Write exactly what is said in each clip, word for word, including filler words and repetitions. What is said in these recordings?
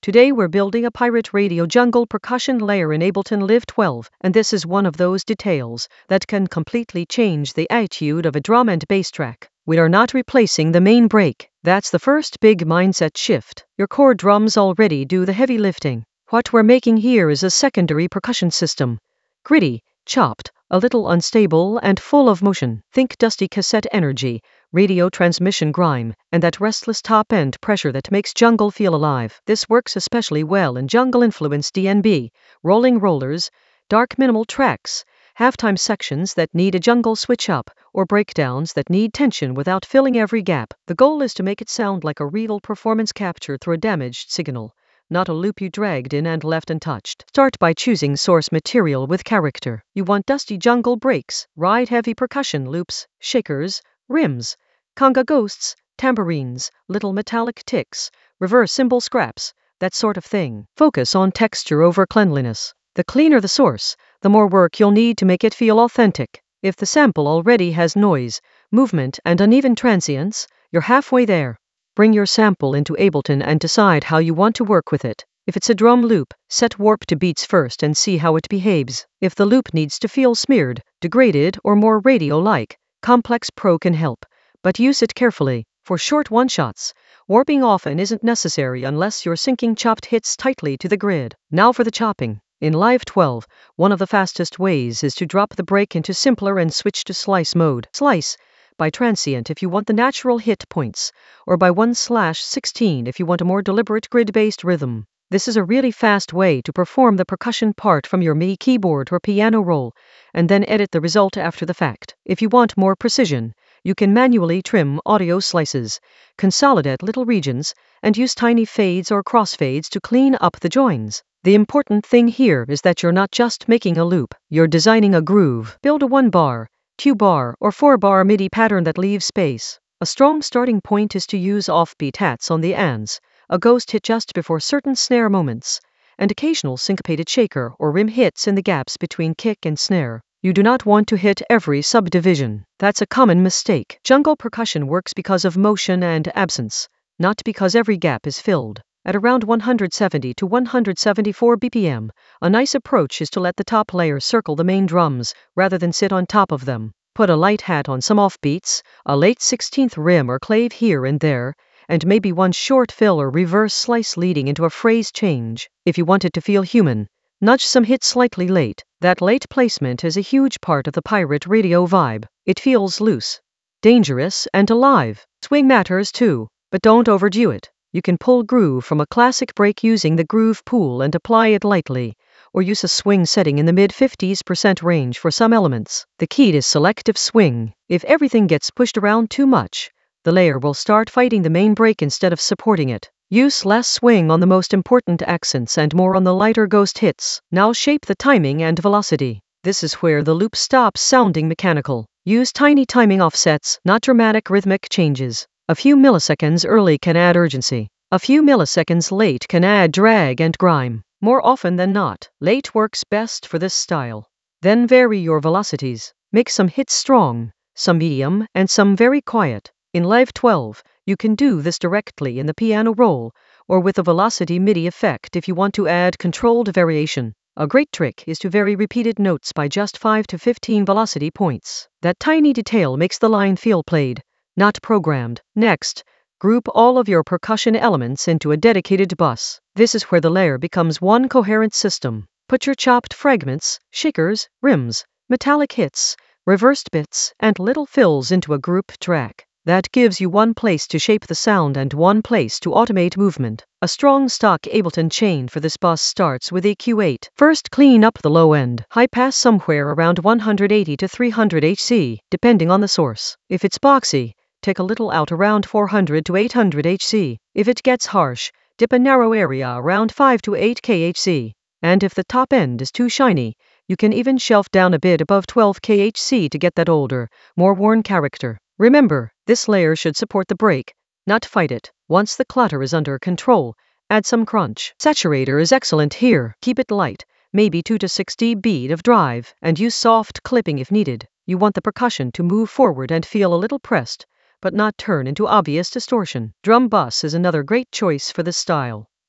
Today we're building a Pirate Radio jungle percussion layer in Ableton Live twelve, and this is one of those details that can completely change the attitude of a drum and bass track. We are not replacing the main break. That's the first big mindset shift. Your core drums already do the heavy lifting. What we're making here is a secondary percussion system. Gritty, chopped, a little unstable and full of motion. Think dusty cassette energy, radio transmission grime, and that restless top-end pressure that makes jungle feel alive. This works especially well in jungle-influenced D and B, rolling rollers, dark minimal tracks, halftime sections that need a jungle switch-up, or breakdowns that need tension without filling every gap. The goal is to make it sound like a real performance capture through a damaged signal, not a loop you dragged in and left untouched. Start by choosing source material with character. You want dusty jungle breaks, ride-heavy percussion loops, shakers, rims, conga ghosts, tambourines, little metallic ticks, reverse cymbal scraps, that sort of thing. Focus on texture over cleanliness. The cleaner the source, the more work you'll need to make it feel authentic. If the sample already has noise, movement, and uneven transients, you're halfway there. Bring your sample into Ableton and decide how you want to work with it. If it's a drum loop, set warp to beats first and see how it behaves. If the loop needs to feel smeared, degraded, or more radio-like, Complex Pro can help, but use it carefully. For short one-shots, warping often isn't necessary unless you're syncing chopped hits tightly to the grid. Now for the chopping. In Live twelve, one of the fastest ways is to drop the break into simpler and switch to slice mode. Slice by transient if you want the natural hit points, or by one slash sixteen if you want a more deliberate grid-based rhythm. This is a really fast way to perform the percussion part from your MIDI keyboard or piano roll, and then edit the result after the fact. If you want more precision, you can manually trim audio slices, consolidate little regions, and use tiny fades or crossfades to clean up the joins. The important thing here is that you're not just making a loop, you're designing a groove. Build a one-bar, two-bar, or four-bar MIDI pattern that leaves space. A strong starting point is to use offbeat hats on the ands, a ghost hit just before certain snare moments, and occasional syncopated shaker or rim hits in the gaps between kick and snare. You do not want to hit every subdivision. That's a common mistake. Jungle percussion works because of motion and absence, not because every gap is filled. At around one hundred seventy to one hundred seventy-four B P M, a nice approach is to let the top layer circle the main drums, rather than sit on top of them. Put a light hat on some offbeats, a late sixteenth rim or clave here and there, and maybe one short fill or reverse slice leading into a phrase change. If you want it to feel human, nudge some hits slightly late. That late placement is a huge part of the Pirate Radio vibe. It feels loose, dangerous, and alive. Swing matters too, but don't overdo it. You can pull groove from a classic break using the groove pool and apply it lightly, or use a swing setting in the mid fifties percent range for some elements. The key is selective swing. If everything gets pushed around too much, the layer will start fighting the main break instead of supporting it. Use less swing on the most important accents and more on the lighter ghost hits. Now shape the timing and velocity. This is where the loop stops sounding mechanical. Use tiny timing offsets, not dramatic rhythmic changes. A few milliseconds early can add urgency. A few milliseconds late can add drag and grime. More often than not, late works best for this style. Then vary your velocities. Make some hits strong, some medium, and some very quiet. In Live twelve, you can do this directly in the piano roll, or with a velocity MIDI effect if you want to add controlled variation. A great trick is to vary repeated notes by just five to fifteen velocity points. That tiny detail makes the line feel played, not programmed. Next, group all of your percussion elements into a dedicated bus. This is where the layer becomes one coherent system. Put your chopped fragments, shakers, rims, metallic hits, reversed bits, and little fills into a group track. That gives you one place to shape the sound and one place to automate movement. A strong stock Ableton chain for this bus starts with E Q eight. First, clean up the low end. High pass somewhere around one hundred eighty to three hundred hertz, depending on the source. If it's boxy, take a little out around four hundred to eight hundred hertz. If it gets harsh, dip a narrow area around five to eight kilohertz. And if the top end is too shiny, you can even shelf down a bit above twelve kilohertz to get that older, more worn character. Remember, this layer should support the break, not fight it. Once the clutter is under control, add some crunch. Saturator is excellent here. Keep it light, maybe two to six decibels of drive, and use soft clipping if needed. You want the percussion to move forward and feel a little pressed, but not turn into obvious distortion. Drum bus is another great choice for this style.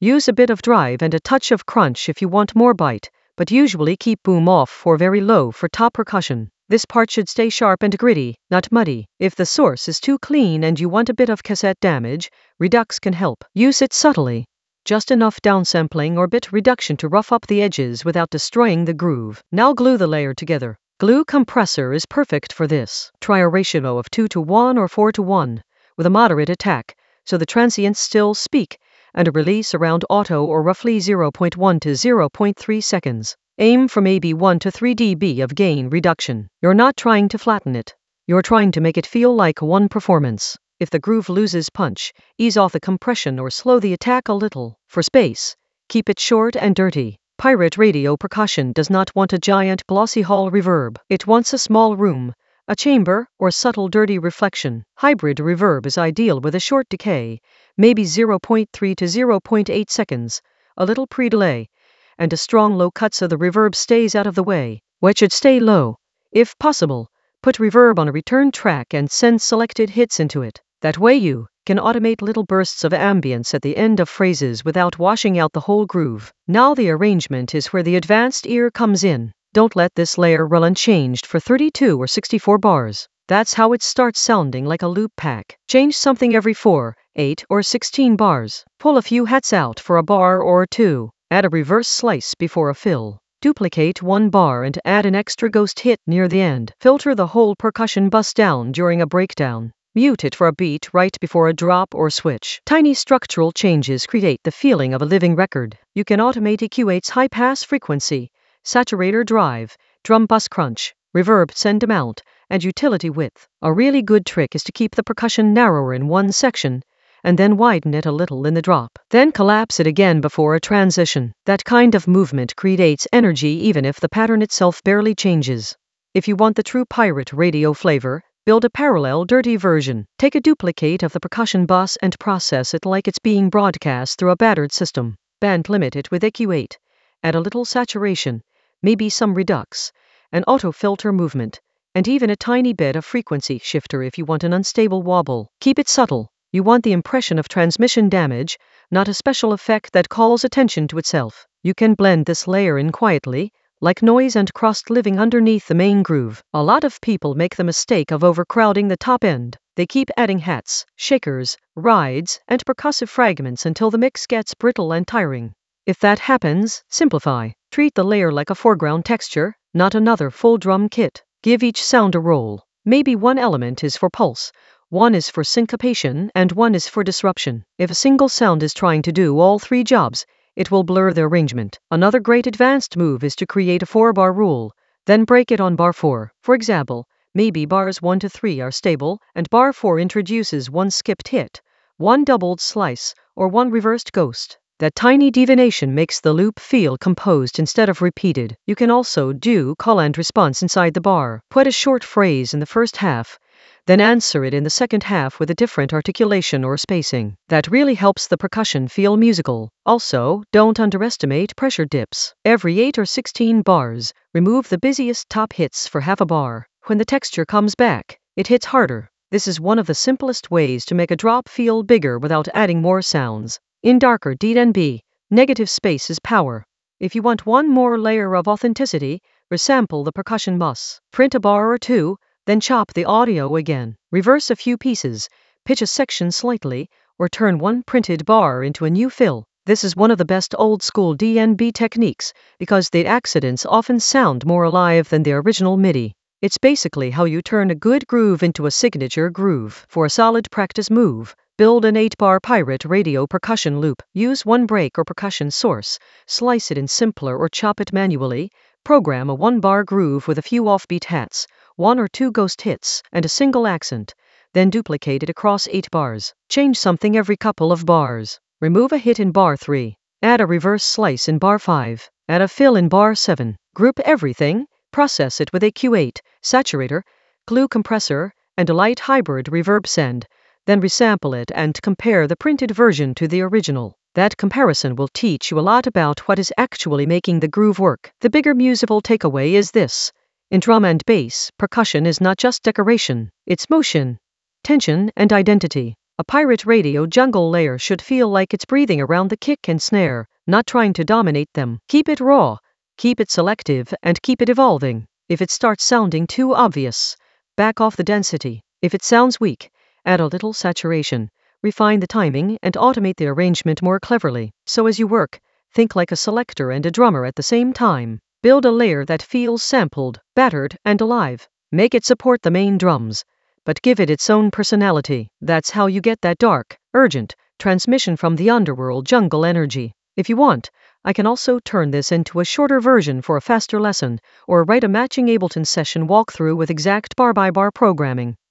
Use a bit of drive and a touch of crunch if you want more bite, but usually keep boom off or very low for top percussion. This part should stay sharp and gritty, not muddy. If the source is too clean and you want a bit of cassette damage, Redux can help. Use it subtly. Just enough downsampling or bit reduction to rough up the edges without destroying the groove. Now glue the layer together. Glue compressor is perfect for this. Try a ratio of two to one or four to one, with a moderate attack, so the transients still speak, and a release around auto or roughly zero point one to zero point three seconds. Aim for maybe one to three decibels of gain reduction. You're not trying to flatten it. You're trying to make it feel like one performance. If the groove loses punch, ease off the compression or slow the attack a little. For space, keep it short and dirty. Pirate Radio percussion does not want a giant glossy hall reverb. It wants a small room, a chamber, or subtle dirty reflection. Hybrid reverb is ideal with a short decay, maybe zero point three to zero point eight seconds, a little pre-delay, and a strong low cut so the reverb stays out of the way. What should stay low? If possible, put reverb on a return track and send selected hits into it. That way you can automate little bursts of ambience at the end of phrases without washing out the whole groove. Now the arrangement is where the advanced ear comes in. Don't let this layer run unchanged for thirty-two or sixty-four bars. That's how it starts sounding like a loop pack. Change something every four, eight, or sixteen bars. Pull a few hats out for a bar or two. Add a reverse slice before a fill. Duplicate one bar and add an extra ghost hit near the end. Filter the whole percussion bus down during a breakdown. Mute it for a beat right before a drop or switch. Tiny structural changes create the feeling of a living record. You can automate E Q eight's high-pass frequency, saturator drive, drum bus crunch, reverb send amount, and utility width. A really good trick is to keep the percussion narrower in one section, and then widen it a little in the drop. Then collapse it again before a transition. That kind of movement creates energy even if the pattern itself barely changes. If you want the true Pirate Radio flavor, build a parallel dirty version. Take a duplicate of the percussion bus and process it like it's being broadcast through a battered system. Band limit it with E Q eight. Add a little saturation, maybe some redux, an auto filter movement, and even a tiny bit of frequency shifter if you want an unstable wobble. Keep it subtle. You want the impression of transmission damage, not a special effect that calls attention to itself. You can blend this layer in quietly, like noise and crust living underneath the main groove. A lot of people make the mistake of overcrowding the top end. They keep adding hats, shakers, rides, and percussive fragments until the mix gets brittle and tiring. If that happens, simplify. Treat the layer like a foreground texture, not another full drum kit. Give each sound a role. Maybe one element is for pulse, one is for syncopation, and one is for disruption. If a single sound is trying to do all three jobs, it will blur the arrangement. Another great advanced move is to create a four-bar rule, then break it on bar four. For example, maybe bars one to three are stable, and bar four introduces one skipped hit, one doubled slice, or one reversed ghost. That tiny deviation makes the loop feel composed instead of repeated. You can also do call and response inside the bar. Put a short phrase in the first half, then answer it in the second half with a different articulation or spacing. That really helps the percussion feel musical. Also, don't underestimate pressure dips. Every eight or sixteen bars, remove the busiest top hits for half a bar. When the texture comes back, it hits harder. This is one of the simplest ways to make a drop feel bigger without adding more sounds. In darker D and B, negative space is power. If you want one more layer of authenticity, resample the percussion bus. Print a bar or two, then chop the audio again. Reverse a few pieces, pitch a section slightly, or turn one printed bar into a new fill. This is one of the best old-school D and B techniques because the accidents often sound more alive than the original MIDI. It's basically how you turn a good groove into a signature groove. For a solid practice move, build an eight-bar Pirate Radio percussion loop. Use one break or percussion source, slice it in simpler or chop it manually, program a one-bar groove with a few offbeat hats, one or two ghost hits, and a single accent, then duplicate it across eight bars. Change something every couple of bars. Remove a hit in bar three. Add a reverse slice in bar five. Add a fill in bar seven. Group everything, process it with E Q eight, saturator, glue compressor, and a light hybrid reverb send, then resample it and compare the printed version to the original. That comparison will teach you a lot about what is actually making the groove work. The bigger musical takeaway is this. In drum and bass, percussion is not just decoration, it's motion, tension, and identity. A pirate radio jungle layer should feel like it's breathing around the kick and snare, not trying to dominate them. Keep it raw, keep it selective, and keep it evolving. If it starts sounding too obvious, back off the density. If it sounds weak, add a little saturation. Refine the timing and automate the arrangement more cleverly. So as you work, think like a selector and a drummer at the same time. Build a layer that feels sampled, battered, and alive. Make it support the main drums, but give it its own personality. That's how you get that dark, urgent transmission from the underworld jungle energy. If you want, I can also turn this into a shorter version for a faster lesson, or write a matching Ableton session walkthrough with exact bar-by-bar programming.